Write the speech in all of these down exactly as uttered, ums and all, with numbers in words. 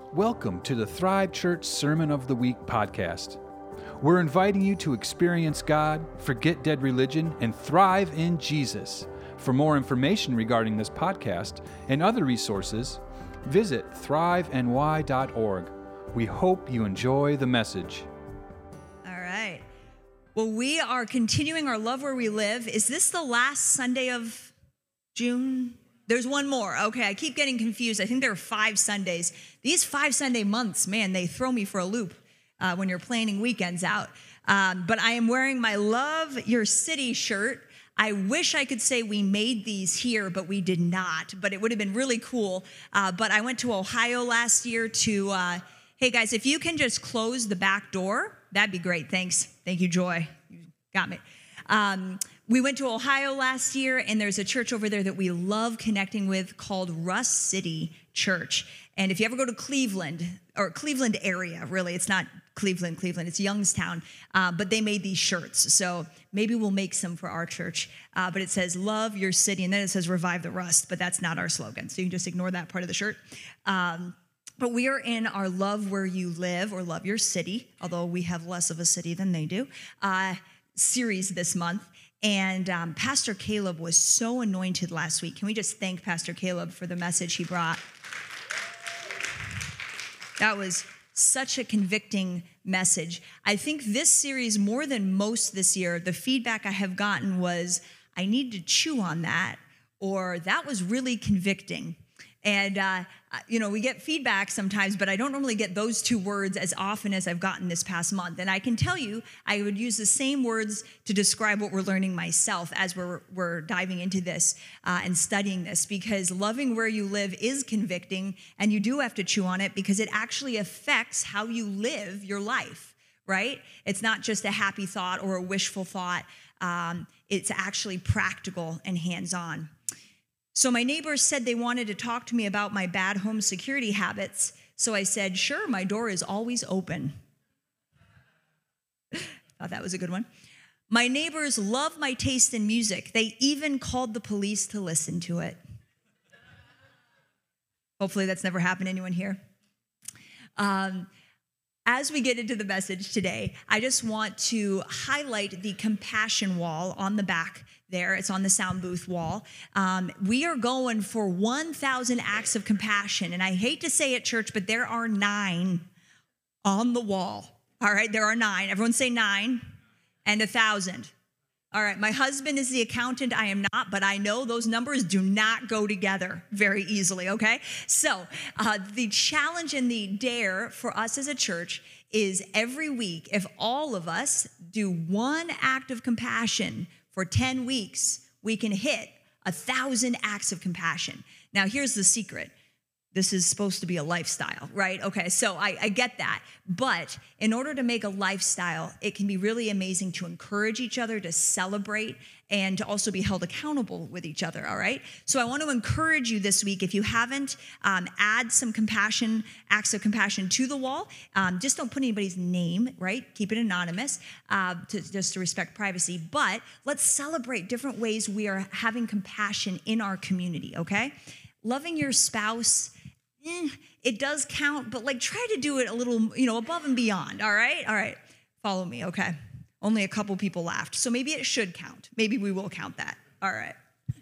Welcome to the Thrive Church Sermon of the Week podcast. We're inviting you to experience God, forget dead religion, and thrive in Jesus. For more information regarding this podcast and other resources, visit thrive n y dot org. We hope you enjoy the message. All right. Well, we are continuing our Love Where We Live. Is this the last Sunday of June? There's one more. Okay, I keep getting confused. I think there are five Sundays. These five Sunday months, man, they throw me for a loop uh, when you're planning weekends out. Um, but I am wearing my Love Your City shirt. I wish I could say we made these here, but we did not. But it would have been really cool. Uh, but I went to Ohio last year to, uh, hey guys, if you can just close the back door, that'd be great. Thanks. Thank you, Joy. You got me. Um, We went to Ohio last year, and there's a church over there that we love connecting with called Rust City Church. And if you ever go to Cleveland, or Cleveland area, really, it's not Cleveland, Cleveland, it's Youngstown, uh, but they made these shirts. So maybe we'll make some for our church. Uh, but it says, love your city, and then it says, revive the rust, but that's not our slogan. So you can just ignore that part of the shirt. Um, But we are in our Love Where You Live, or Love Your City, although we have less of a city than they do, uh, series this month. And um, Pastor Caleb was so anointed last week. Can we just thank Pastor Caleb for the message he brought? That was such a convicting message. I think this series, more than most this year, the feedback I have gotten was, I need to chew on that, or that was really convicting. And, uh, you know, we get feedback sometimes, but I don't normally get those two words as often as I've gotten this past month. And I can tell you, I would use the same words to describe what we're learning myself as we're, we're diving into this uh, and studying this, because loving where you live is convicting, and you do have to chew on it because it actually affects how you live your life, right? It's not just a happy thought or a wishful thought. Um, it's actually practical and hands-on. So my neighbors said they wanted to talk to me about my bad home security habits. So I said, sure, my door is always open. Thought that was a good one. My neighbors love my taste in music. They even called the police to listen to it. Hopefully that's never happened to anyone here. Um, As we get into the message today, I just want to highlight the compassion wall on the back there. It's on the sound booth wall. Um, we are going for one thousand acts of compassion. And I hate to say it, church, but there are nine on the wall. All right, there are nine. Everyone say nine and a thousand. All right, my husband is the accountant. I am not, but I know those numbers do not go together very easily, okay? So uh, the challenge and the dare for us as a church is every week, if all of us do one act of compassion for ten weeks, we can hit a thousand acts of compassion. Now, here's the secret. This is supposed to be a lifestyle, right? Okay, so I, I get that. But in order to make a lifestyle, it can be really amazing to encourage each other, to celebrate, and to also be held accountable with each other, all right? So I want to encourage you this week, if you haven't, um, add some compassion, acts of compassion to the wall. Um, just don't put anybody's name, right? Keep it anonymous, uh, to, just to respect privacy. But let's celebrate different ways we are having compassion in our community, okay? Loving your spouse, Eh, it does count, but like try to do it a little, you know, above and beyond, all right? All right, follow me, okay? Only a couple people laughed, so maybe it should count. Maybe we will count that, all right.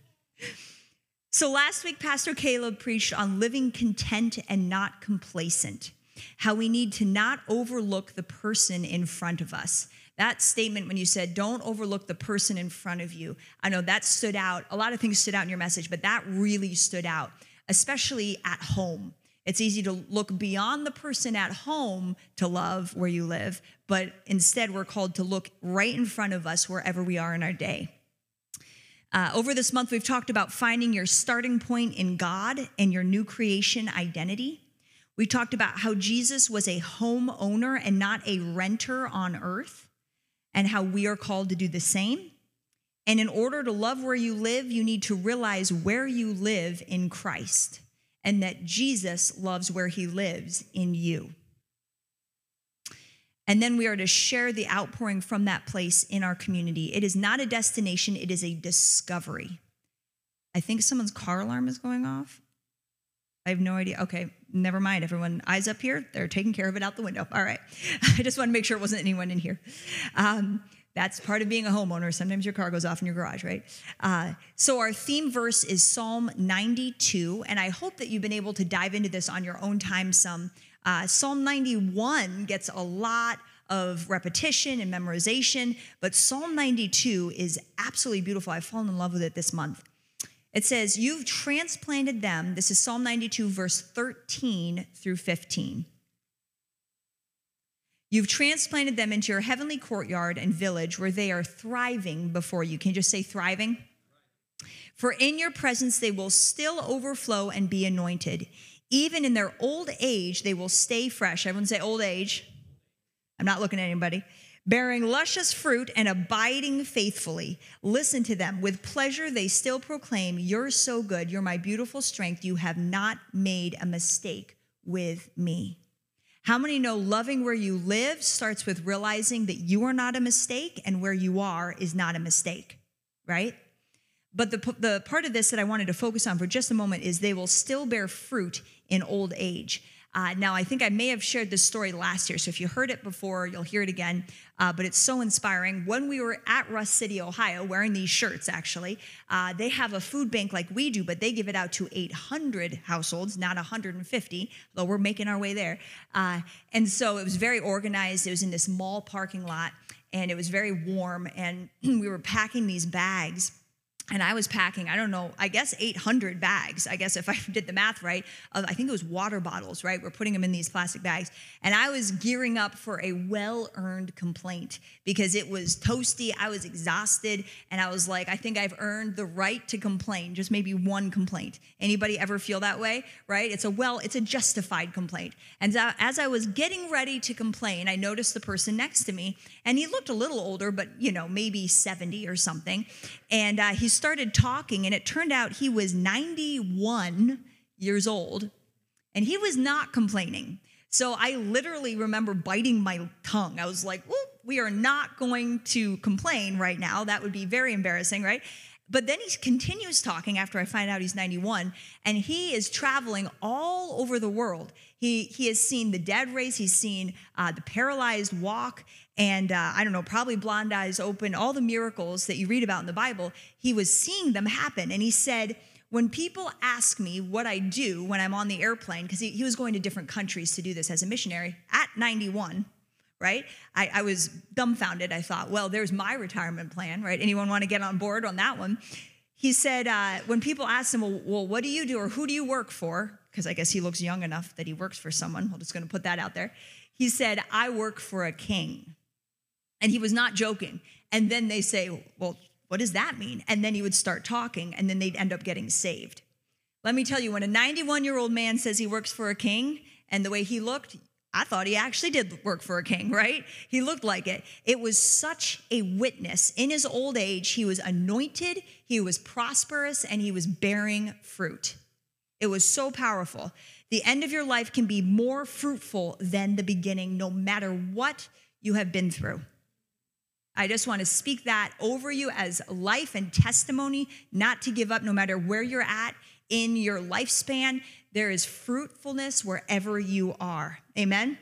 So last week, Pastor Caleb preached on living content and not complacent, how we need to not overlook the person in front of us. That statement when you said, don't overlook the person in front of you, I know that stood out. A lot of things stood out in your message, but that really stood out. Especially at home. It's easy to look beyond the person at home to love where you live, but instead we're called to look right in front of us wherever we are in our day. Uh, over this month, we've talked about finding your starting point in God and your new creation identity. We talked about how Jesus was a homeowner and not a renter on earth, and how we are called to do the same. And in order to love where you live, you need to realize where you live in Christ, and that Jesus loves where he lives in you. And then we are to share the outpouring from that place in our community. It is not a destination, it is a discovery. I think someone's car alarm is going off. I have no idea. Okay, Never mind, everyone. Eyes up here. They're taking care of it out the window. All right. I just want to make sure it wasn't anyone in here. Um, that's part of being a homeowner. Sometimes your car goes off in your garage, right? Uh, so our theme verse is Psalm ninety-two, and I hope that you've been able to dive into this on your own time some. Uh, Psalm ninety-one gets a lot of repetition and memorization, but Psalm ninety-two is absolutely beautiful. I've fallen in love with it this month. It says, you've transplanted them. This is Psalm ninety-two, verse thirteen through fifteen. You've transplanted them into your heavenly courtyard and village where they are thriving before you. Can you just say thriving? For in your presence they will still overflow and be anointed. Even in their old age, they will stay fresh. Everyone say old age. I'm not looking at anybody. Bearing luscious fruit and abiding faithfully. Listen to them. With pleasure, they still proclaim, you're so good. You're my beautiful strength. You have not made a mistake with me. How many know loving where you live starts with realizing that you are not a mistake and where you are is not a mistake, right? But the, the part of this that I wanted to focus on for just a moment is they will still bear fruit in old age. Uh, now, I think I may have shared this story last year, so if you heard it before, you'll hear it again, uh, but it's so inspiring. When we were at Russ City, Ohio, wearing these shirts, actually, uh, they have a food bank like we do, but they give it out to eight hundred households, not one hundred fifty, though we're making our way there. Uh, and so it was very organized. It was in this mall parking lot, and it was very warm, and we were packing these bags. And I was packing, I don't know, I guess eight hundred bags, I guess if I did the math right, of, I think it was water bottles, right? We're putting them in these plastic bags. And I was gearing up for a well-earned complaint because it was toasty, I was exhausted, and I was like, I think I've earned the right to complain, just maybe one complaint. Anybody ever feel that way, right? It's a well, it's a justified complaint. And so as I was getting ready to complain, I noticed the person next to me, and he looked a little older, but, you know, maybe seventy or something. And uh, he started talking, and it turned out he was ninety-one years old, and he was not complaining. So I literally remember biting my tongue. I was like, well, we are not going to complain right now. That would be very embarrassing, right? But then he continues talking after I find out he's ninety-one, and he is traveling all over the world. He, he has seen the dead raised, he's seen uh, the paralyzed walk, and uh, I don't know, probably blind eyes open, all the miracles that you read about in the Bible, he was seeing them happen. And he said, when people ask me what I do when I'm on the airplane, because he, he was going to different countries to do this as a missionary at ninety-one, right? I, I was dumbfounded. I thought, well, there's my retirement plan, right? Anyone want to get on board on that one? He said, uh, when people ask him, well, well, what do you do or who do you work for? Because I guess he looks young enough that he works for someone. I'm just going to put that out there. He said, I work for a king. And he was not joking. And then they say, well, what does that mean? And then he would start talking, and then they'd end up getting saved. Let me tell you, when a ninety-one-year-old man says he works for a king, and the way he looked, I thought he actually did work for a king, right? He looked like it. It was such a witness. In his old age, he was anointed, he was prosperous, and he was bearing fruit. It was so powerful. The end of your life can be more fruitful than the beginning, no matter what you have been through. I just want to speak that over you as life and testimony, not to give up no matter where you're at in your lifespan. There is fruitfulness wherever you are. Amen?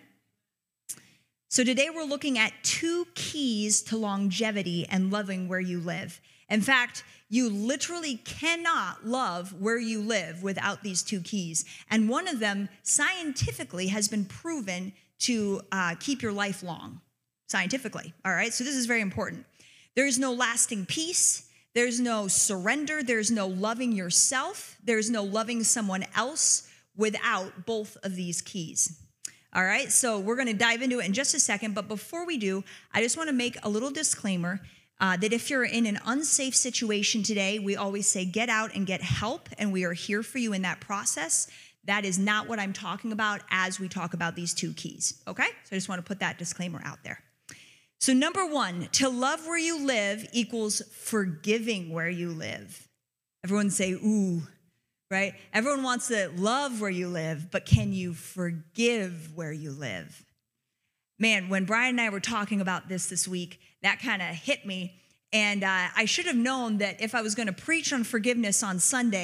So today we're looking at two keys to longevity and loving where you live. In fact, you literally cannot love where you live without these two keys. And one of them scientifically has been proven to uh, keep your life long. Scientifically, all right? So this is very important. There's no lasting peace. There's no surrender. There's no loving yourself. There's no loving someone else without both of these keys. All right? So we're going to dive into it in just a second. But before we do, I just want to make a little disclaimer uh, that if you're in an unsafe situation today, we always say get out and get help, and we are here for you in that process. That is not what I'm talking about as we talk about these two keys, okay? So I just want to put that disclaimer out there. So number one, to love where you live equals forgiving where you live. Everyone say, ooh, right? Everyone wants to love where you live, but can you forgive where you live? Man, when Brian and I were talking about this this week, that kind of hit me. And uh, I should have known that if I was going to preach on forgiveness on Sunday,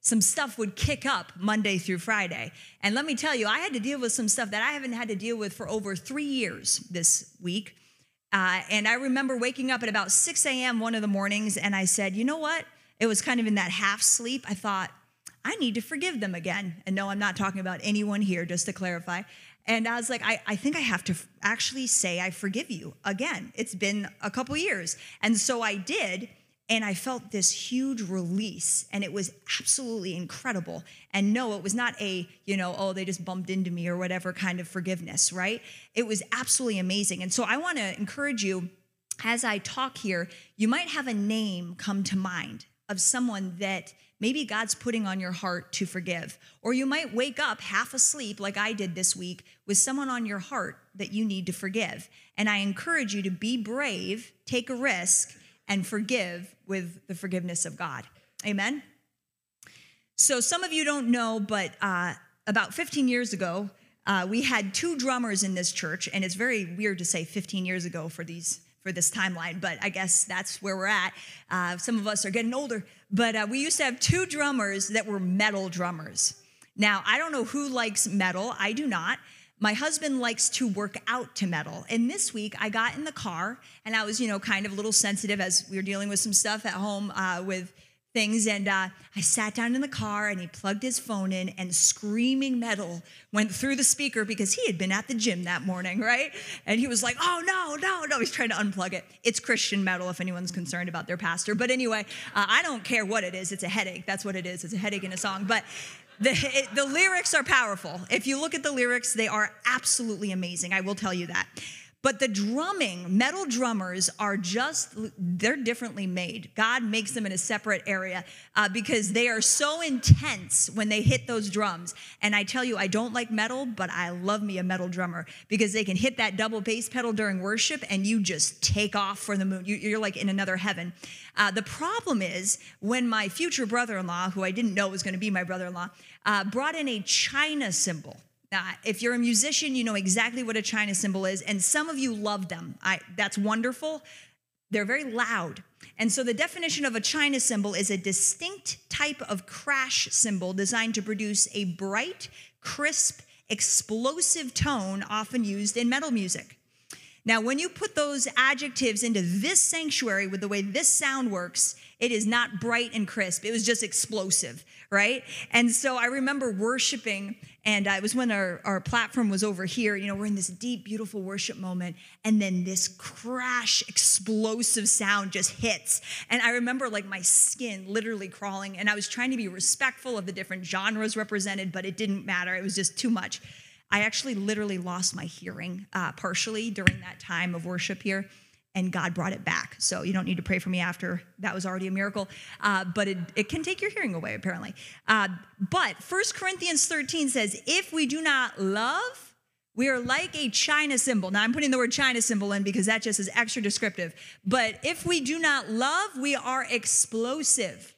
some stuff would kick up Monday through Friday. And let me tell you, I had to deal with some stuff that I haven't had to deal with for over three years this week. Uh, and I remember waking up at about six a.m. one of the mornings, and I said, you know what? It was kind of in that half sleep. I thought, I need to forgive them again. And no, I'm not talking about anyone here, just to clarify. And I was like, I, I think I have to f- actually say I forgive you again. It's been a couple years. And so I did, and I felt this huge release, and it was absolutely incredible. And no, it was not a, you know, oh, they just bumped into me or whatever kind of forgiveness, right? It was absolutely amazing. And so I want to encourage you, as I talk here, you might have a name come to mind of someone that maybe God's putting on your heart to forgive. Or you might wake up half asleep like I did this week with someone on your heart that you need to forgive. And I encourage you to be brave, take a risk, and forgive with the forgiveness of God. Amen? So some of you don't know, but uh, about fifteen years ago, uh, we had two drummers in this church, and it's very weird to say fifteen years ago for these for this timeline, but I guess that's where we're at. Uh, some of us are getting older, but uh, we used to have two drummers that were metal drummers. Now, I don't know who likes metal. I do not. My husband likes to work out to metal. And this week, I got in the car, and I was, you know, kind of a little sensitive as we were dealing with some stuff at home uh, with things. And uh, I sat down in the car, and he plugged his phone in, and screaming metal went through the speaker because he had been at the gym that morning, right? And he was like, oh, no, no, no. He's trying to unplug it. It's Christian metal if anyone's concerned about their pastor. But anyway, uh, I don't care what it is. It's a headache. That's what it is. It's a headache in a song. But the, it, the lyrics are powerful. If you look at the lyrics, they are absolutely amazing. I will tell you that. But the drumming, metal drummers are just, they're differently made. God makes them in a separate area uh, because they are so intense when they hit those drums. And I tell you, I don't like metal, but I love me a metal drummer because they can hit that double bass pedal during worship and you just take off for the moon. You, you're like in another heaven. Uh, the problem is when my future brother-in-law, who I didn't know was going to be my brother-in-law, uh, brought in a China cymbal. Uh, if you're a musician, you know exactly what a China cymbal is, and some of you love them. I, that's wonderful. They're very loud. And so the definition of a China cymbal is a distinct type of crash cymbal designed to produce a bright, crisp, explosive tone often used in metal music. Now, when you put those adjectives into this sanctuary with the way this sound works, it is not bright and crisp. It was just explosive, right? And so I remember worshiping, and uh, it was when our, our platform was over here. You know, we're in this deep, beautiful worship moment, and then this crash, explosive sound just hits. And I remember like my skin literally crawling, and I was trying to be respectful of the different genres represented, but it didn't matter. It was just too much. I actually literally lost my hearing uh, partially during that time of worship here, and God brought it back. So you don't need to pray for me after. That was already a miracle. Uh, but it, it can take your hearing away, apparently. Uh, but First Corinthians thirteen says, if we do not love, we are like a China cymbal. Now, I'm putting the word China cymbal in because that just is extra descriptive. But if we do not love, we are explosive,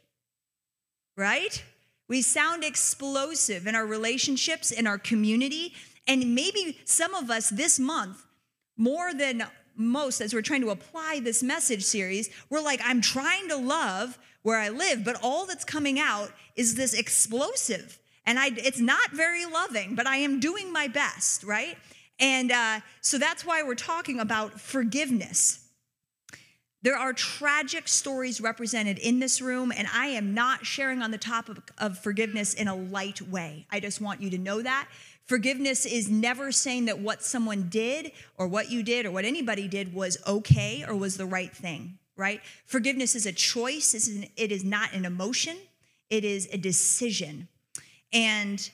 right? We sound explosive in our relationships, in our community, and maybe some of us this month, more than most, as we're trying to apply this message series, we're like, I'm trying to love where I live, but all that's coming out is this explosive, and I, it's not very loving, but I am doing my best, right? And uh, so that's why we're talking about forgiveness. There are tragic stories represented in this room, and I am not sharing on the topic of forgiveness in a light way. I just want you to know that. Forgiveness is never saying that what someone did or what you did or what anybody did was okay or was the right thing, right? Forgiveness is a choice. It is not an emotion. It is a decision. And,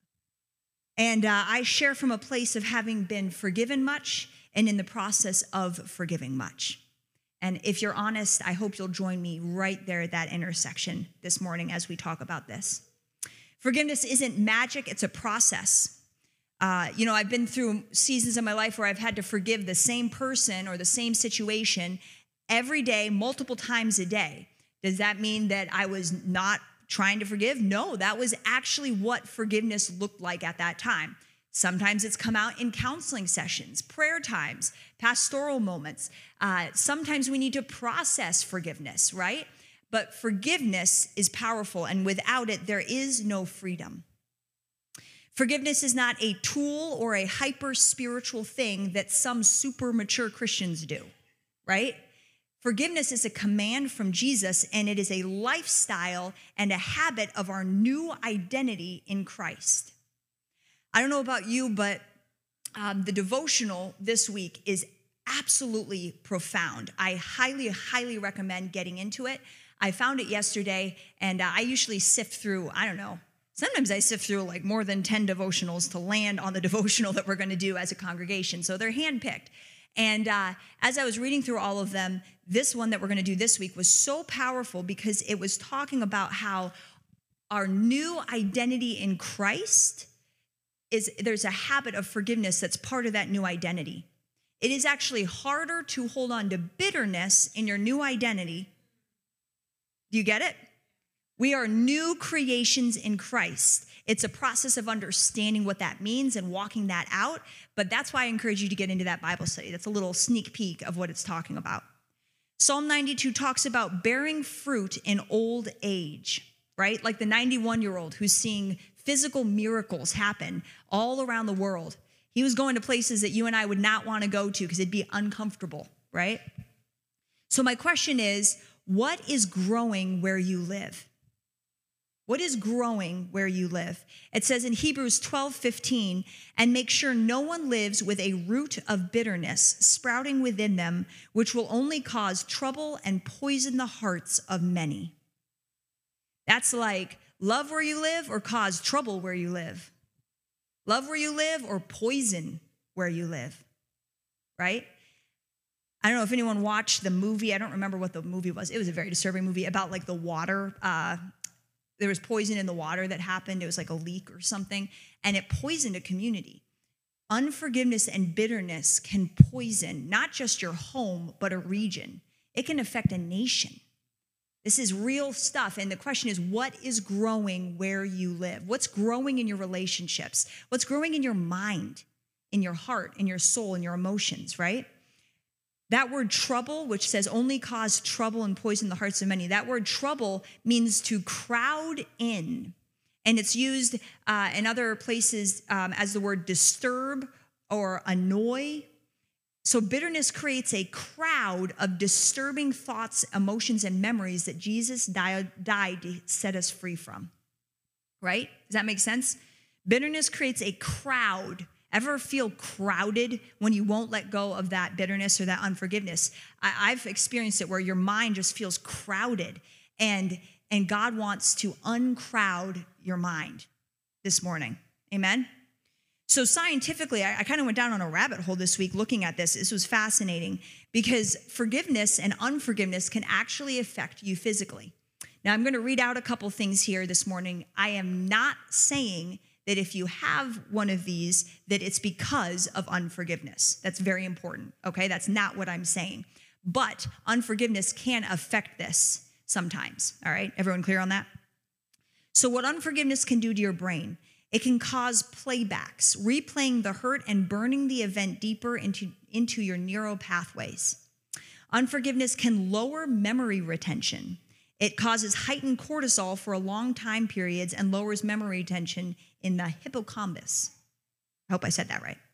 and uh, I share from a place of having been forgiven much and in the process of forgiving much. And if you're honest, I hope you'll join me right there at that intersection this morning as we talk about this. Forgiveness isn't magic, it's a process. Uh, you know, I've been through seasons of my life where I've had to forgive the same person or the same situation every day, multiple times a day. Does that mean that I was not trying to forgive? No, that was actually what forgiveness looked like at that time. Sometimes it's come out in counseling sessions, prayer times, pastoral moments. Uh, sometimes we need to process forgiveness, right? but forgiveness is powerful, and without it, there is no freedom. Forgiveness is not a tool or a hyper-spiritual thing that some super mature Christians do, right? Forgiveness is a command from Jesus, and it is a lifestyle and a habit of our new identity in Christ. I don't know about you, but um, the devotional this week is absolutely profound. I highly, highly recommend getting into it. I found it yesterday, and uh, I usually sift through, I don't know, sometimes I sift through like more than ten devotionals to land on the devotional that we're going to do as a congregation. So they're handpicked. And uh, as I was reading through all of them, this one that we're going to do this week was so powerful because it was talking about how our new identity in Christ is, there's a habit of forgiveness that's part of that new identity. It is actually harder to hold on to bitterness in your new identity. Do you get it? We are new creations in Christ. It's a process of understanding what that means and walking that out. But that's why I encourage you to get into that Bible study. That's a little sneak peek of what it's talking about. Psalm ninety-two talks about bearing fruit in old age, right? Like the ninety-one-year-old who's seeing physical miracles happen all around the world. He was going to places that you and I would not want to go to because it'd be uncomfortable, right? So my question is, what is growing where you live? What is growing where you live? It says in Hebrews twelve fifteen, and make sure no one lives with a root of bitterness sprouting within them, which will only cause trouble and poison the hearts of many. That's like love where you live or cause trouble where you live. Love where you live or poison where you live, right? I don't know if anyone watched the movie. I don't remember what the movie was. It was a very disturbing movie about like the water. Uh, there was poison in the water that happened. It was like a leak or something, and it poisoned a community. Unforgiveness and bitterness can poison not just your home, but a region. It can affect a nation. This is real stuff. And the question is, what is growing where you live? What's growing in your relationships? What's growing in your mind, in your heart, in your soul, in your emotions, right? That word trouble, which says only cause trouble and poison the hearts of many, that word trouble means to crowd in. And it's used uh, in other places um, as the word disturb or annoy. So bitterness creates a crowd of disturbing thoughts, emotions, and memories that Jesus died, died to set us free from, right? Does that make sense? Bitterness creates a crowd. Ever feel crowded when you won't let go of that bitterness or that unforgiveness? I, I've experienced it where your mind just feels crowded, and, and God wants to uncrowd your mind this morning. Amen? So scientifically, I, I kind of went down on a rabbit hole this week looking at this. This was fascinating because forgiveness and unforgiveness can actually affect you physically. Now, I'm going to read out a couple things here this morning. I am not saying that if you have one of these, that it's because of unforgiveness. That's very important, okay? That's not what I'm saying. But unforgiveness can affect this sometimes, all right? Everyone clear on that? So what unforgiveness can do to your brain, it can cause playbacks, replaying the hurt and burning the event deeper into, into your neural pathways. Unforgiveness can lower memory retention. It causes heightened cortisol for a long time periods and lowers memory retention in the hippocampus. I hope I said that right.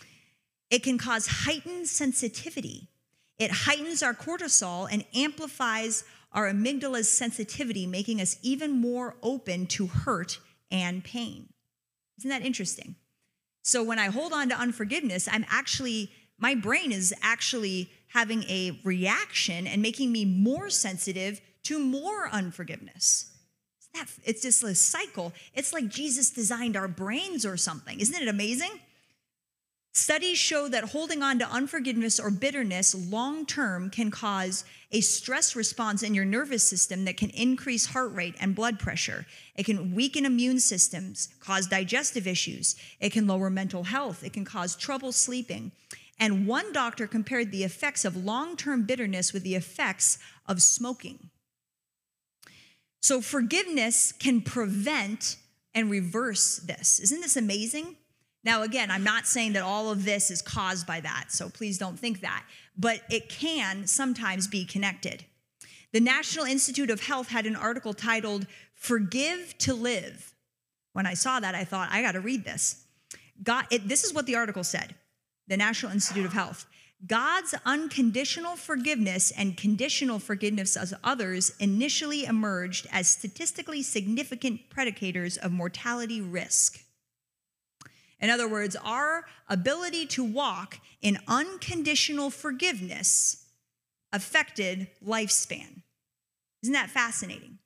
It can cause heightened sensitivity. It heightens our cortisol and amplifies our amygdala's sensitivity, making us even more open to hurt and pain. Isn't that interesting? So when I hold on to unforgiveness, I'm actually, my brain is actually having a reaction and making me more sensitive to more unforgiveness. Isn't that, it's just a cycle. It's like Jesus designed our brains or something. Isn't it amazing? Studies show that holding on to unforgiveness or bitterness long-term can cause a stress response in your nervous system that can increase heart rate and blood pressure. It can weaken immune systems, cause digestive issues. It can lower mental health. It can cause trouble sleeping. And one doctor compared the effects of long-term bitterness with the effects of smoking. So forgiveness can prevent and reverse this. Isn't this amazing? Now, again, I'm not saying that all of this is caused by that, so please don't think that. But it can sometimes be connected. The National Institute of Health had an article titled, "Forgive to Live." When I saw that, I thought, I got to read this. God, it, this is what the article said, the National Institute of Health. God's unconditional forgiveness and conditional forgiveness of others initially emerged as statistically significant predicators of mortality risk. In other words, our ability to walk in unconditional forgiveness affected lifespan. Isn't that fascinating?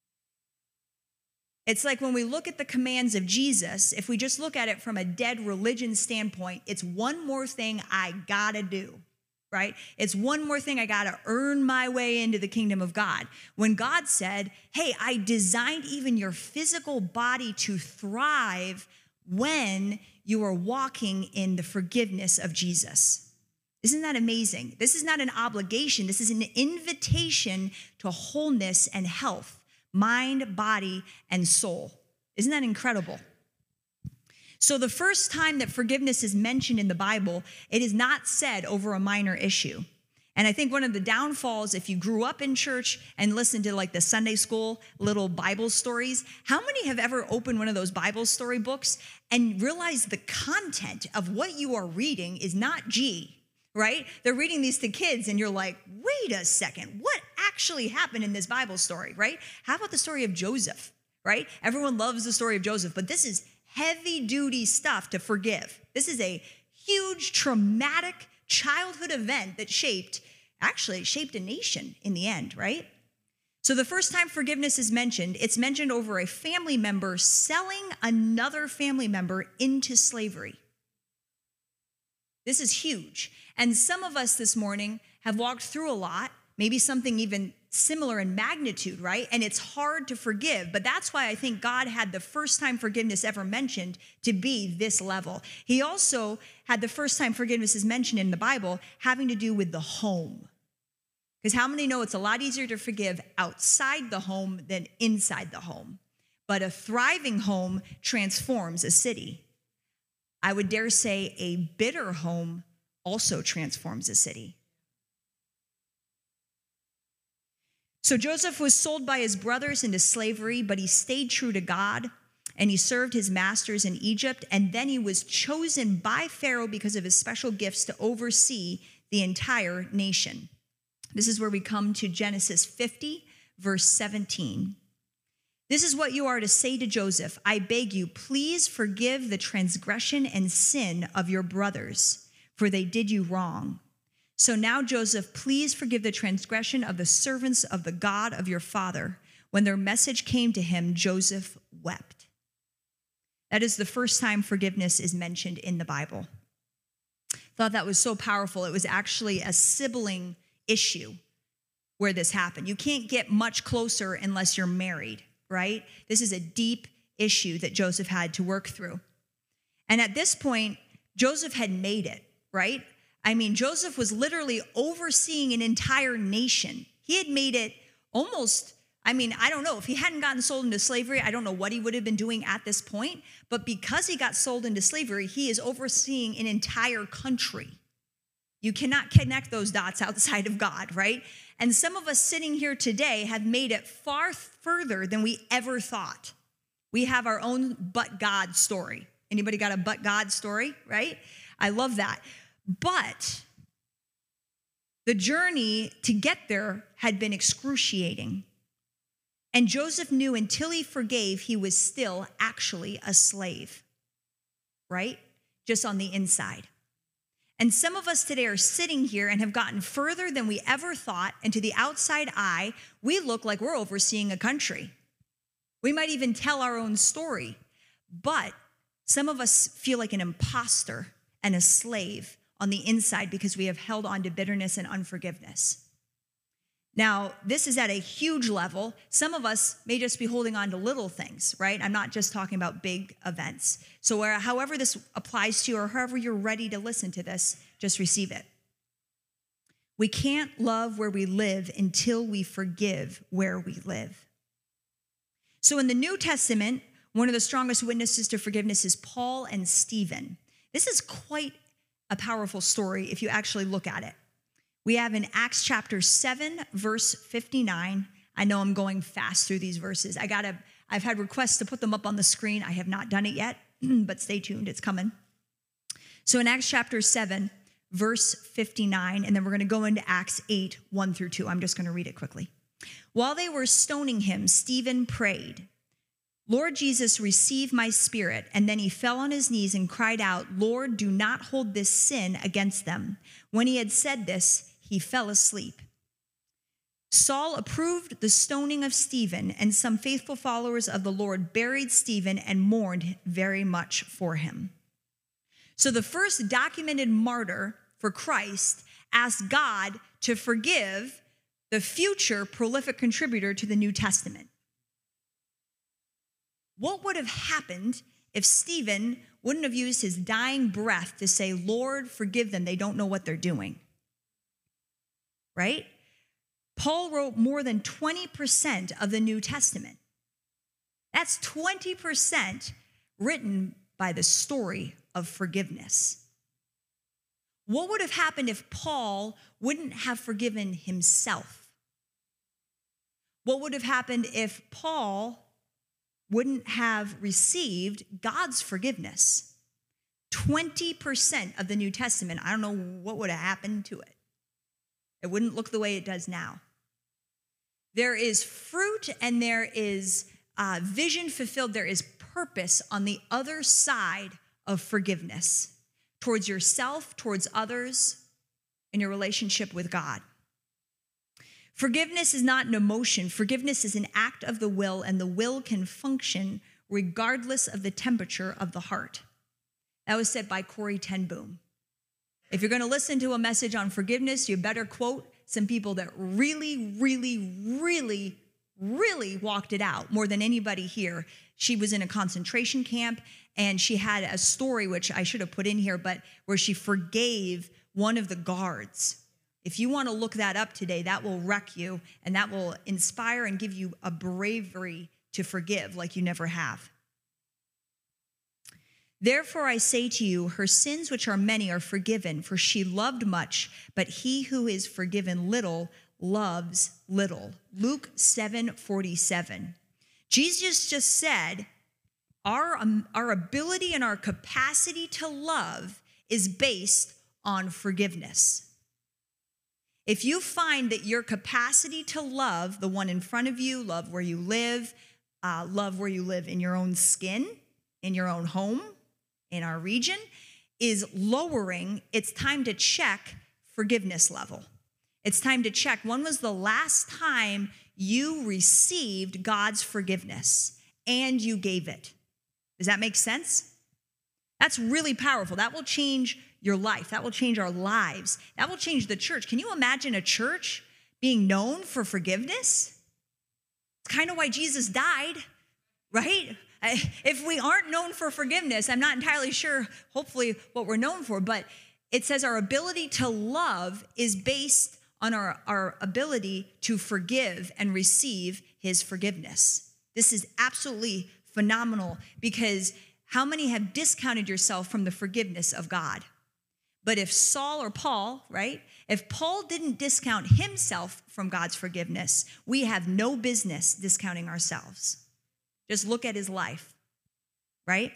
It's like when we look at the commands of Jesus, if we just look at it from a dead religion standpoint, it's one more thing I gotta do, right? It's one more thing I gotta earn my way into the kingdom of God. When God said, hey, I designed even your physical body to thrive when you are walking in the forgiveness of Jesus. Isn't that amazing? This is not an obligation. This is an invitation to wholeness and health. Mind, body, and soul. Isn't that incredible? So the first time that forgiveness is mentioned in the Bible, it is not said over a minor issue. And I think one of the downfalls, if you grew up in church and listened to like the Sunday school little Bible stories, how many have ever opened one of those Bible story books and realized the content of what you are reading is not G? Right? They're reading these to kids and you're like, wait a second, what actually happened in this Bible story, right? How about the story of Joseph, right? Everyone loves the story of Joseph, but this is heavy duty stuff to forgive. This is a huge traumatic childhood event that shaped, actually shaped a nation in the end, right? So the first time forgiveness is mentioned, it's mentioned over a family member selling another family member into slavery. This is huge. And some of us this morning have walked through a lot, maybe something even similar in magnitude, right? And it's hard to forgive. But that's why I think God had the first time forgiveness ever mentioned to be this level. He also had the first time forgiveness is mentioned in the Bible having to do with the home. Because how many know it's a lot easier to forgive outside the home than inside the home? But a thriving home transforms a city. I would dare say a bitter home also transforms a city. So Joseph was sold by his brothers into slavery, but he stayed true to God, and he served his masters in Egypt, and then he was chosen by Pharaoh because of his special gifts to oversee the entire nation. This is where we come to Genesis fifty, verse seventeen. This is what you are to say to Joseph. I beg you, please forgive the transgression and sin of your brothers, for they did you wrong. So now, Joseph, please forgive the transgression of the servants of the God of your father. When their message came to him, Joseph wept. That is the first time forgiveness is mentioned in the Bible. Thought that was so powerful. It was actually a sibling issue where this happened. You can't get much closer unless you're married, right? This is a deep issue that Joseph had to work through. And at this point, Joseph had made it, right? I mean, Joseph was literally overseeing an entire nation. He had made it almost, I mean, I don't know. If he hadn't gotten sold into slavery, I don't know what he would have been doing at this point. But because he got sold into slavery, he is overseeing an entire country. You cannot connect those dots outside of God, right? And some of us sitting here today have made it far further than we ever thought. We have our own but God story. Anybody got a but God story, right? I love that. But the journey to get there had been excruciating. And Joseph knew until he forgave, he was still actually a slave, right? Just on the inside. And some of us today are sitting here and have gotten further than we ever thought. And to the outside eye, we look like we're overseeing a country. We might even tell our own story. But some of us feel like an imposter and a slave on the inside because we have held on to bitterness and unforgiveness. Now, this is at a huge level. Some of us may just be holding on to little things, right? I'm not just talking about big events. So where, however this applies to you or however you're ready to listen to this, just receive it. We can't love where we live until we forgive where we live. So in the New Testament, one of the strongest witnesses to forgiveness is Paul and Stephen. This is quite a powerful story if you actually look at it. We have in Acts chapter seven, verse fifty-nine. I know I'm going fast through these verses. I gotta, I've had requests to put them up on the screen. I have not done it yet, but stay tuned, it's coming. So in Acts chapter seven, verse fifty-nine, and then we're gonna go into Acts eight, one through two. I'm just gonna read it quickly. While they were stoning him, Stephen prayed, Lord Jesus, receive my spirit. And then he fell on his knees and cried out, Lord, do not hold this sin against them. When he had said this, he fell asleep. Saul approved the stoning of Stephen, and some faithful followers of the Lord buried Stephen and mourned very much for him. So the first documented martyr for Christ asked God to forgive the future prolific contributor to the New Testament. What would have happened if Stephen wouldn't have used his dying breath to say, Lord, forgive them, they don't know what they're doing? Right? Paul wrote more than twenty percent of the New Testament. That's twenty percent written by the story of forgiveness. What would have happened if Paul wouldn't have forgiven himself? What would have happened if Paul wouldn't have received God's forgiveness? twenty percent of the New Testament, I don't know what would have happened to it. It wouldn't look the way it does now. There is fruit and there is uh, vision fulfilled. There is purpose on the other side of forgiveness towards yourself, towards others, in your relationship with God. Forgiveness is not an emotion. Forgiveness is an act of the will, and the will can function regardless of the temperature of the heart. That was said by Corrie ten Boom. If you're going to listen to a message on forgiveness, you better quote some people that really, really, really, really walked it out more than anybody here. She was in a concentration camp, and she had a story, which I should have put in here, but where she forgave one of the guards. If you want to look that up today, that will wreck you, and that will inspire and give you a bravery to forgive like you never have. Therefore, I say to you, her sins, which are many, are forgiven, for she loved much, but he who is forgiven little loves little. Luke seven forty-seven. Jesus just said, our, um, our ability and our capacity to love is based on forgiveness. If you find that your capacity to love the one in front of you, love where you live, uh, love where you live in your own skin, in your own home, in our region, is lowering, it's time to check forgiveness level. It's time to check, when was the last time you received God's forgiveness and you gave it? Does that make sense? That's really powerful. That will change your life. That will change our lives. That will change the church. Can you imagine a church being known for forgiveness? It's kind of why Jesus died, right? If we aren't known for forgiveness, I'm not entirely sure, hopefully, what we're known for, but it says our ability to love is based on our, our ability to forgive and receive his forgiveness. This is absolutely phenomenal, because how many have discounted yourself from the forgiveness of God? But if Saul or Paul, right? If Paul didn't discount himself from God's forgiveness, we have no business discounting ourselves. Just look at his life, right?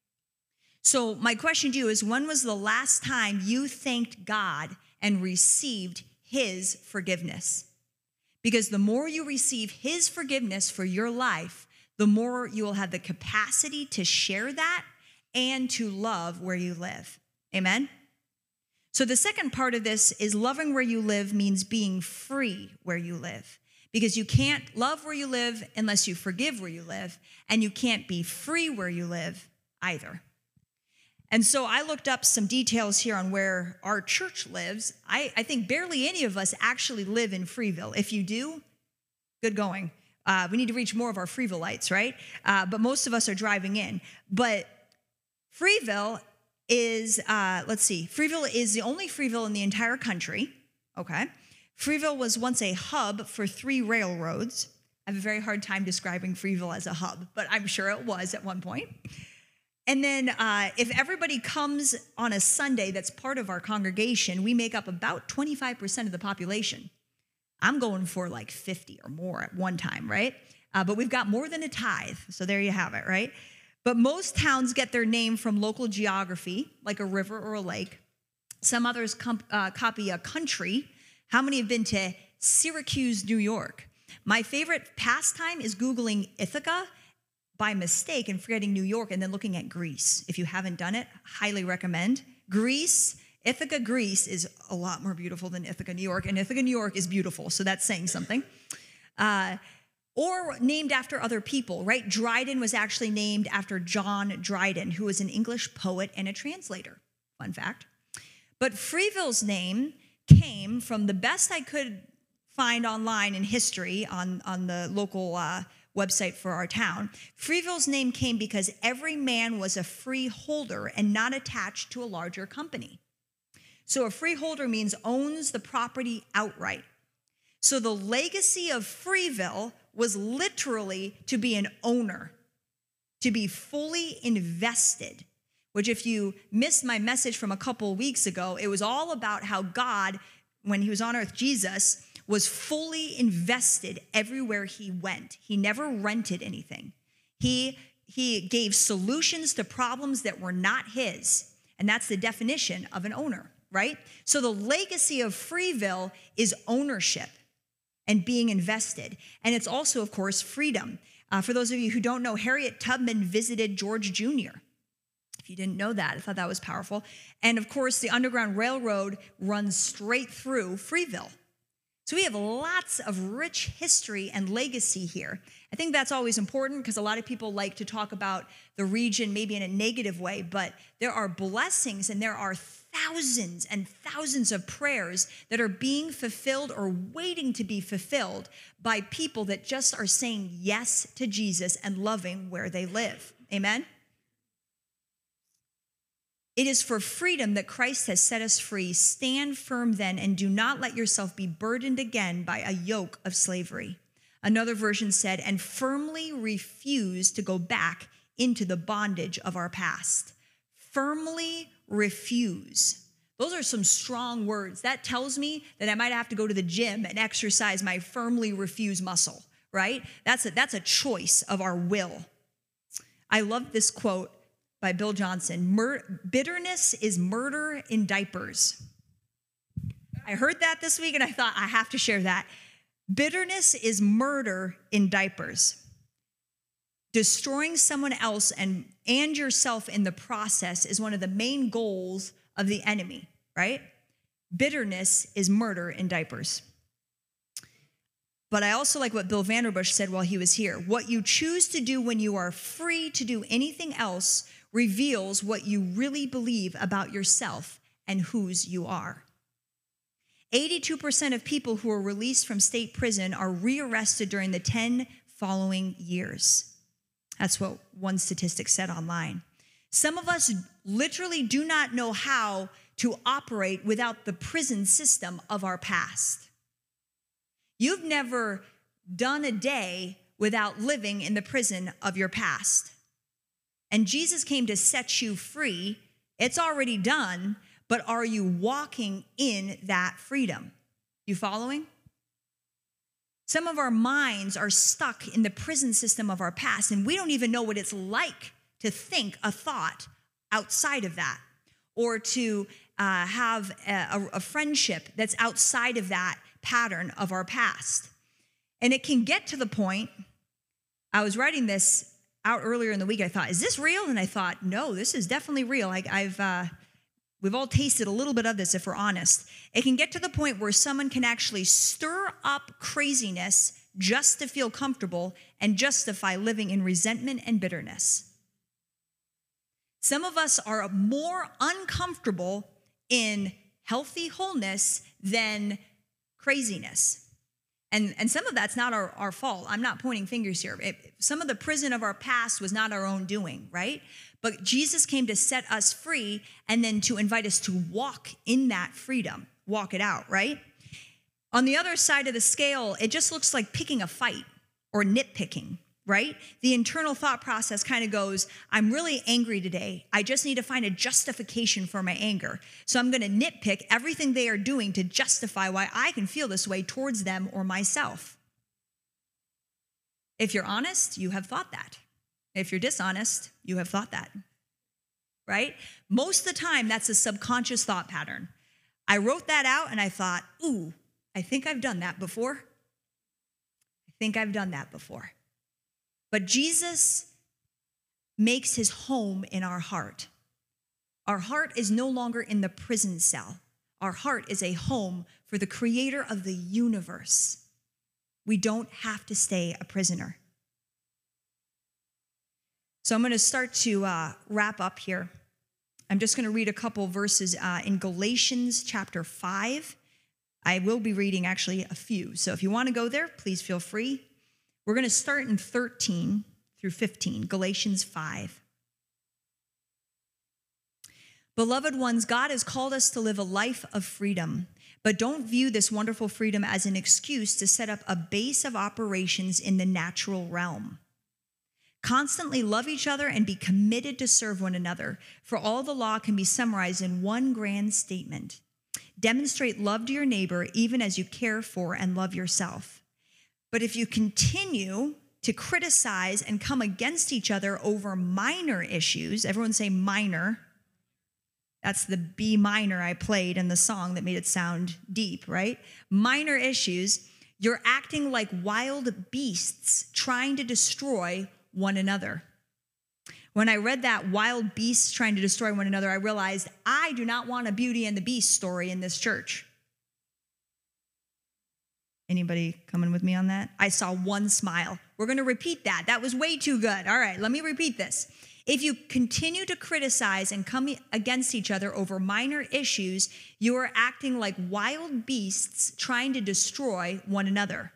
So my question to you is, when was the last time you thanked God and received his forgiveness? Because the more you receive his forgiveness for your life, the more you will have the capacity to share that and to love where you live. Amen? So the second part of this is loving where you live means being free where you live. Because you can't love where you live unless you forgive where you live, and you can't be free where you live either. And so I looked up some details here on where our church lives. I, I think barely any of us actually live in Freeville. If you do, good going. Uh, we need to reach more of our Freevillites, right? Uh, but most of us are driving in. But Freeville is, uh, let's see, Freeville is the only Freeville in the entire country, okay? Freeville was once a hub for three railroads. I have a very hard time describing Freeville as a hub, but I'm sure it was at one point. And then uh, if everybody comes on a Sunday that's part of our congregation, we make up about twenty-five percent of the population. I'm going for like fifty or more at one time, right? Uh, but we've got more than a tithe, so there you have it, right? But most towns get their name from local geography, like a river or a lake. Some others com- uh, copy a country. How many have been to Syracuse, New York? My favorite pastime is Googling Ithaca by mistake and forgetting New York and then looking at Greece. If you haven't done it, highly recommend. Greece, Ithaca, Greece is a lot more beautiful than Ithaca, New York, and Ithaca, New York is beautiful, so that's saying something. Uh, or named after other people, right? Dryden was actually named after John Dryden, who was an English poet and a translator. Fun fact. But Freeville's name came from the best I could find online in history on, on the local uh, website for our town. Freeville's name came because every man was a freeholder and not attached to a larger company. So a freeholder means owns the property outright. So the legacy of Freeville was literally to be an owner, to be fully invested, which if you missed my message from a couple weeks ago, it was all about how God, when he was on earth, Jesus, was fully invested everywhere he went. He never rented anything. He, he gave solutions to problems that were not his, and that's the definition of an owner, right? So the legacy of Freeville is ownership and being invested. And it's also, of course, freedom. Uh, for those of you who don't know, Harriet Tubman visited George Junior If you didn't know that, I thought that was powerful. And of course, the Underground Railroad runs straight through Freeville. So we have lots of rich history and legacy here. I think that's always important because a lot of people like to talk about the region maybe in a negative way, but there are blessings and there are thousands and thousands of prayers that are being fulfilled or waiting to be fulfilled by people that just are saying yes to Jesus and loving where they live. Amen? It is for freedom that Christ has set us free. Stand firm then and do not let yourself be burdened again by a yoke of slavery. Another version said, and firmly refuse to go back into the bondage of our past. Firmly refuse. Those are some strong words. That tells me that I might have to go to the gym and exercise my firmly refuse muscle, right? That's a, that's a choice of our will. I love this quote by Bill Johnson. Mur- bitterness is murder in diapers. I heard that this week and I thought I have to share that. Bitterness is murder in diapers. Destroying someone else and, and yourself in the process is one of the main goals of the enemy, right? Bitterness is murder in diapers. But I also like what Bill Vanderbush said while he was here. What you choose to do when you are free to do anything else reveals what you really believe about yourself and whose you are. eighty-two percent of people who are released from state prison are rearrested during the ten following years. That's what one statistic said online. Some of us literally do not know how to operate without the prison system of our past. You've never done a day without living in the prison of your past. And Jesus came to set you free. It's already done, but are you walking in that freedom? You following? Some of our minds are stuck in the prison system of our past, and we don't even know what it's like to think a thought outside of that, or to uh, have a, a friendship that's outside of that pattern of our past. And it can get to the point, I was writing this out earlier in the week, I thought, is this real? And I thought, no, this is definitely real. I, I've, uh, we've all tasted a little bit of this if we're honest. It can get to the point where someone can actually stir up craziness just to feel comfortable and justify living in resentment and bitterness. Some of us are more uncomfortable in healthy wholeness than craziness. And, and some of that's not our, our fault. I'm not pointing fingers here. It, some of the prison of our past was not our own doing, right? But Jesus came to set us free and then to invite us to walk in that freedom, walk it out, right? On the other side of the scale, it just looks like picking a fight or nitpicking. right? The internal thought process kind of goes, I'm really angry today. I just need to find a justification for my anger. So I'm going to nitpick everything they are doing to justify why I can feel this way towards them or myself. If you're honest, you have thought that. If you're dishonest, you have thought that, right? Most of the time, that's a subconscious thought pattern. I wrote that out and I thought, ooh, I think I've done that before. I think I've done that before. But Jesus makes his home in our heart. Our heart is no longer in the prison cell. Our heart is a home for the creator of the universe. We don't have to stay a prisoner. So I'm going to start to uh, wrap up here. I'm just going to read a couple verses uh, in Galatians chapter five. I will be reading actually a few. So if you want to go there, please feel free. We're going to start in thirteen through fifteen, Galatians five. Beloved ones, God has called us to live a life of freedom, but don't view this wonderful freedom as an excuse to set up a base of operations in the natural realm. Constantly love each other and be committed to serve one another, for all the law can be summarized in one grand statement. Demonstrate love to your neighbor even as you care for and love yourself. But if you continue to criticize and come against each other over minor issues, everyone say minor. That's the B minor I played in the song that made it sound deep, right? Minor issues, you're acting like wild beasts trying to destroy one another. When I read that wild beasts trying to destroy one another, I realized I do not want a Beauty and the Beast story in this church. Anybody coming with me on that? I saw one smile. We're going to repeat that. That was way too good. All right, let me repeat this. If you continue to criticize and come against each other over minor issues, you are acting like wild beasts trying to destroy one another.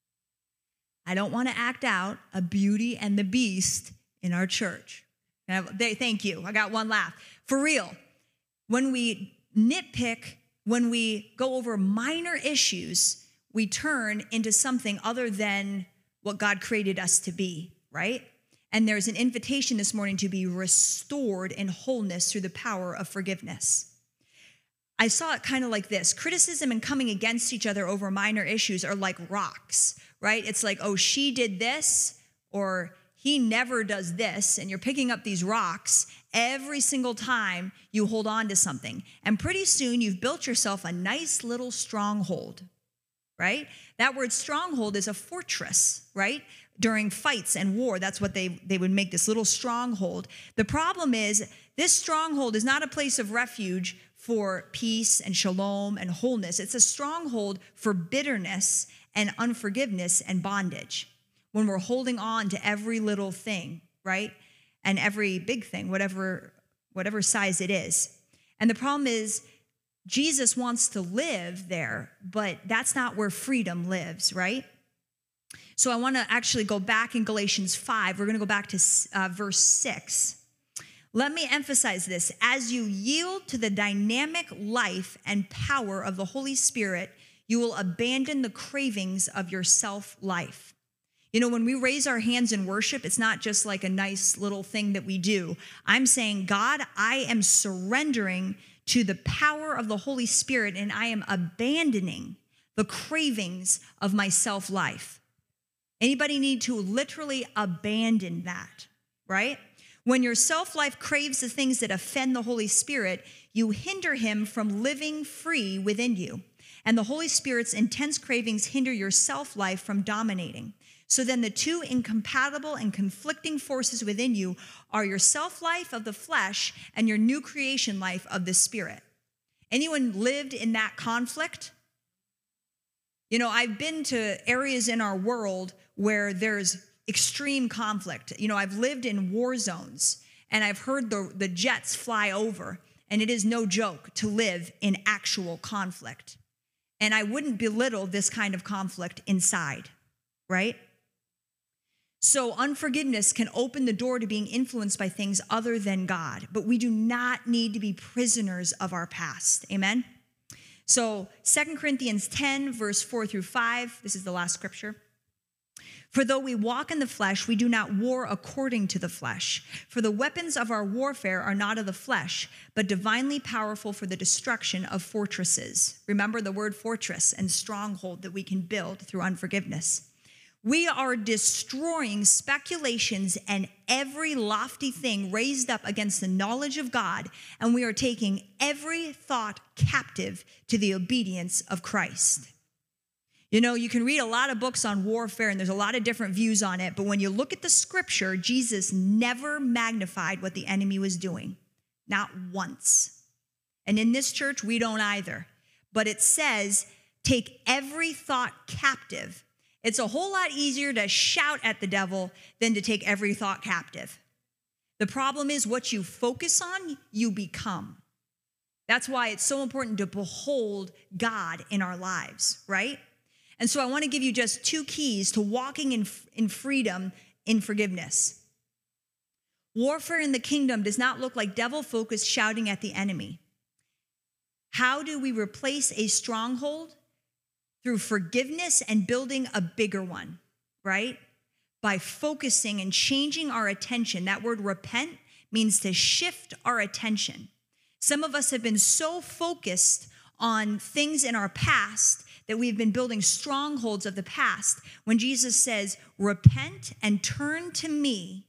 I don't want to act out a Beauty and the Beast in our church. Thank you. I got one laugh. For real, when we nitpick, when we go over minor issues, we turn into something other than what God created us to be, right? And there's an invitation this morning to be restored in wholeness through the power of forgiveness. I saw it kind of like this. Criticism and coming against each other over minor issues are like rocks, right? It's like, oh, she did this, or he never does this, and you're picking up these rocks every single time you hold on to something. And pretty soon you've built yourself a nice little stronghold, right? That word stronghold is a fortress, right? During fights and war, that's what they, they would make this little stronghold. The problem is this stronghold is not a place of refuge for peace and shalom and wholeness. It's a stronghold for bitterness and unforgiveness and bondage. When we're holding on to every little thing, right? And every big thing, whatever, whatever size it is. And the problem is, Jesus wants to live there, but that's not where freedom lives, right? So I want to actually go back in Galatians five. We're going to go back to uh, verse six. Let me emphasize this. As you yield to the dynamic life and power of the Holy Spirit, you will abandon the cravings of your self-life. You know, when we raise our hands in worship, it's not just like a nice little thing that we do. I'm saying, God, I am surrendering to the power of the Holy Spirit, and I am abandoning the cravings of my self-life. Anybody need to literally abandon that, right? When your self-life craves the things that offend the Holy Spirit, you hinder him from living free within you. And the Holy Spirit's intense cravings hinder your self-life from dominating. So then the two incompatible and conflicting forces within you are your self-life of the flesh and your new creation life of the Spirit. Anyone lived in that conflict? You know, I've been to areas in our world where there's extreme conflict. You know, I've lived in war zones, and I've heard the, the jets fly over, and it is no joke to live in actual conflict. And I wouldn't belittle this kind of conflict inside, right? So unforgiveness can open the door to being influenced by things other than God, but we do not need to be prisoners of our past. Amen? So Second Corinthians ten, verse four through five, this is the last scripture. For though we walk in the flesh, we do not war according to the flesh. For the weapons of our warfare are not of the flesh, but divinely powerful for the destruction of fortresses. Remember the word fortress and stronghold that we can build through unforgiveness. We are destroying speculations and every lofty thing raised up against the knowledge of God, and we are taking every thought captive to the obedience of Christ. You know, you can read a lot of books on warfare, and there's a lot of different views on it, but when you look at the scripture, Jesus never magnified what the enemy was doing, not once. And in this church, we don't either. But it says, take every thought captive. It's a whole lot easier to shout at the devil than to take every thought captive. The problem is what you focus on, you become. That's why it's so important to behold God in our lives, right? And so I want to give you just two keys to walking in, in freedom in forgiveness. Warfare in the kingdom does not look like devil-focused shouting at the enemy. How do we replace a stronghold? Through forgiveness and building a bigger one, right? By focusing and changing our attention. That word repent means to shift our attention. Some of us have been so focused on things in our past that we've been building strongholds of the past. When Jesus says, repent and turn to me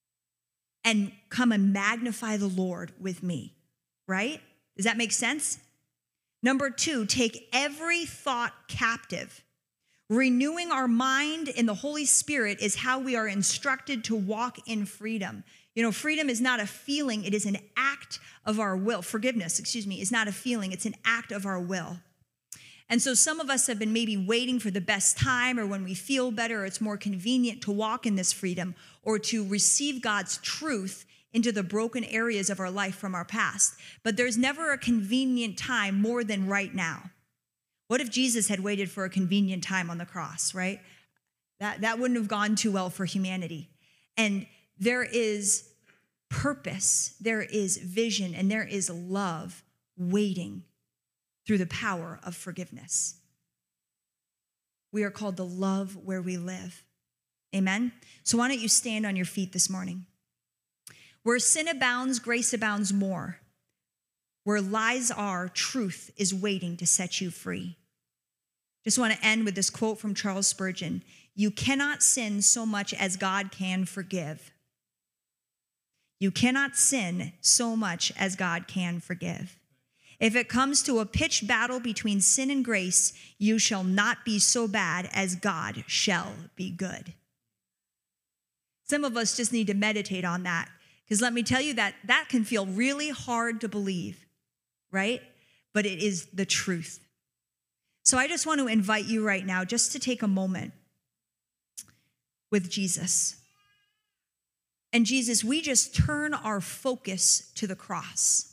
and come and magnify the Lord with me, right? Does that make sense? Number two, take every thought captive. Renewing our mind in the Holy Spirit is how we are instructed to walk in freedom. You know, freedom is not a feeling, it is an act of our will. Forgiveness, excuse me, is not a feeling, it's an act of our will. And so some of us have been maybe waiting for the best time, or when we feel better, or it's more convenient to walk in this freedom or to receive God's truth into the broken areas of our life from our past. But there's never a convenient time more than right now. What if Jesus had waited for a convenient time on the cross, right? That, that wouldn't have gone too well for humanity. And there is purpose, there is vision, and there is love waiting through the power of forgiveness. We are called to love where we live. Amen? So why don't you stand on your feet this morning? Where sin abounds, grace abounds more. Where lies are, truth is waiting to set you free. Just want to end with this quote from Charles Spurgeon. You cannot sin so much as God can forgive. You cannot sin so much as God can forgive. If it comes to a pitched battle between sin and grace, you shall not be so bad as God shall be good. Some of us just need to meditate on that, because let me tell you that that can feel really hard to believe, right? But it is the truth. So I just want to invite you right now just to take a moment with Jesus. And Jesus, we just turn our focus to the cross.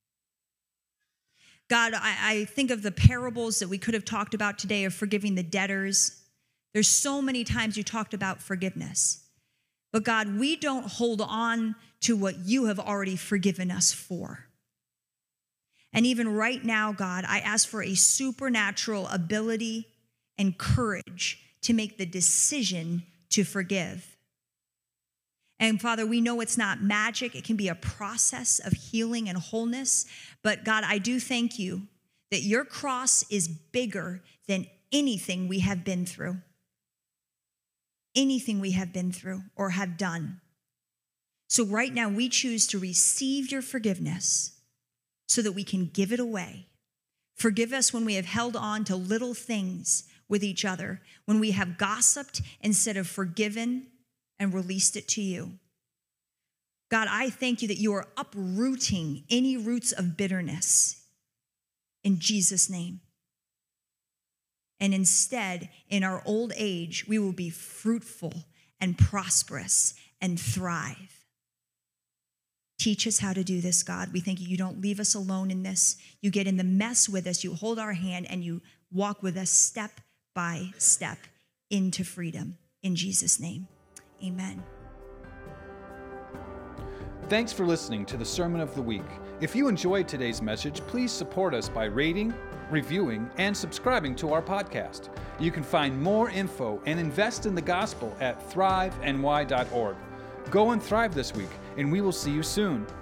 God, I, I think of the parables that we could have talked about today of forgiving the debtors. There's so many times you talked about forgiveness. But God, we don't hold on to what you have already forgiven us for. And even right now, God, I ask for a supernatural ability and courage to make the decision to forgive. And Father, we know it's not magic. It can be a process of healing and wholeness. But God, I do thank you that your cross is bigger than anything we have been through. Anything we have been through or have done. So right now we choose to receive your forgiveness so that we can give it away. Forgive us when we have held on to little things with each other, when we have gossiped instead of forgiven and released it to you. God, I thank you that you are uprooting any roots of bitterness in Jesus' name. And instead, in our old age, we will be fruitful and prosperous and thrive. Teach us how to do this, God. We thank you. You don't leave us alone in this. You get in the mess with us. You hold our hand and you walk with us step by step into freedom. In Jesus' name, amen. Thanks for listening to the Sermon of the Week. If you enjoyed today's message, please support us by rating, reviewing, and subscribing to our podcast. You can find more info and invest in the gospel at thrive n y dot org. Go and thrive this week, and we will see you soon.